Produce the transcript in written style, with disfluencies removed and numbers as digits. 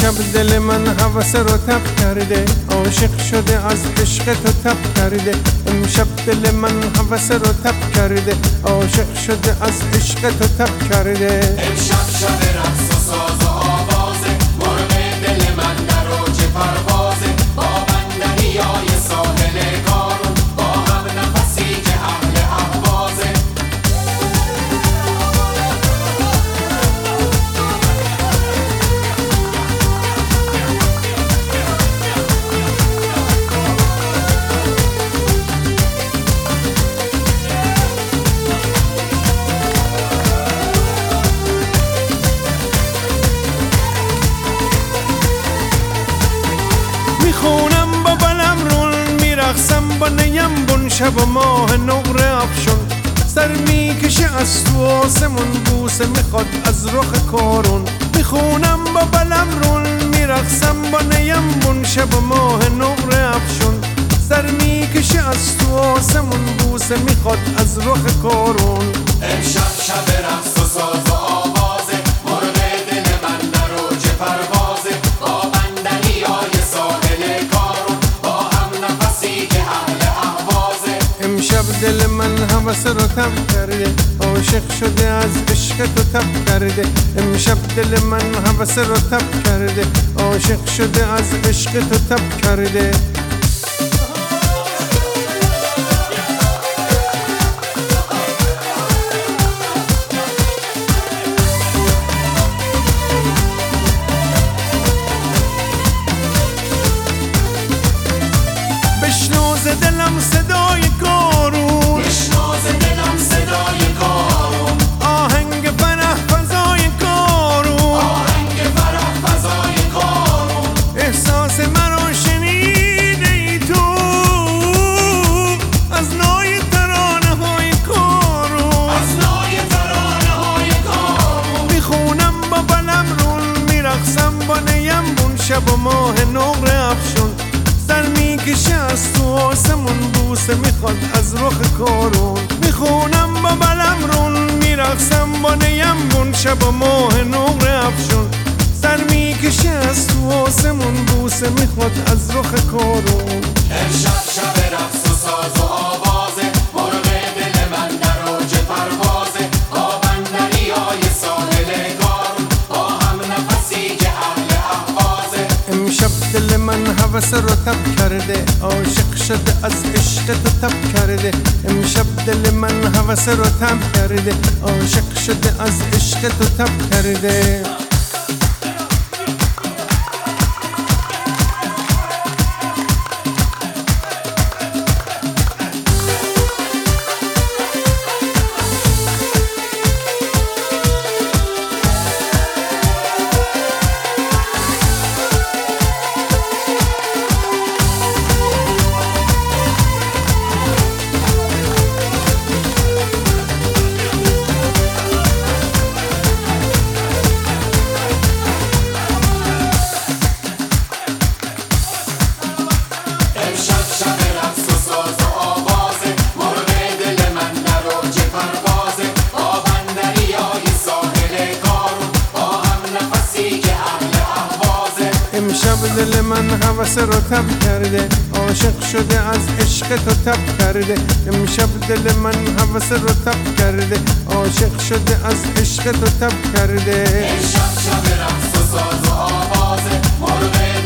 امشب دل من هوس رو تب کرده، عاشق شده از عشق تو تب کرده. امشب دل من هوس رو تب کرده، عاشق شده از عشق تو تب کرده. امشب شب رقص و ساز و آوازه، مرغ دل من در اوج پروازه. با بندریای ساحل کارون، با هم نفسی که اهل اهوازه. میخونم با بلمرون، میرقصم با نیم بون، شب و ماه نقره افشون. سر میکشه از تو آسمون، بوسه میخواد از رخ کارون. میخونم با بلمرون، میرقصم با نیم بون، شب و ماه نقره افشون. سر میکشه از تو آسمون، بوسه میخواد از رخ کارون. امشب شب رقص و ساز و آوازه، مرغ دل من در اوج پروازه. با بندریای ساحل کارون، با هم نفسی که اهل اهوازه. امشب دل من هوس رو تب کرده، عاشق شده از عشق تو تب کرده. امشب دل من هوس رو تب کرده، عاشق شده از عشق تو تب کرده. بشنو ز دلم صدای کارون، بشنو ز دلم صدای کارون. آهنگ فرح فضای کارون، آهنگ فرح فضای کارون. احساس مرا شنیده ای تو از نای ترانه های کارون. از نای ترانه های کارون. میخونم با بلمرون، میرقصم با نیم بون، شب و ماه نقره افشون. سر میکشه از تو آسمون، بوسه میخواد از رخ کارون. میخونم با بلمرون، میرقصم با نیم بون، شب و ماه نقره افشون. سر میکشه از تو آسمون، بوسه میخواد از رخ کارون. امشب شب رقص و ساز و آوازه، مرغ دل من در اوج پروازه. با بندریای ساحل کارون، با هم نفسی که اهل اهوازه. امشب دل من هوس رو تب کرده، عاشق شده از عشق تو تب کرده. امشب دل من هوس رو تب کرده، عاشق شده از عشق تو تب کرده. امشب شب رقص و ساز و آوازه، مرغ دل من در اوج پروازه. با بندریای ساحل کارون، با هم نفسی که اهل اهوازه. امشب دل من هوس رو تب کرده، عاشق شده از عشق تو تب کرده. امشب دل من هوس رو تب کرده، عاشق شده از عشق تو تب کرده. امشب شب رقص و ساز و آوازه، مرغ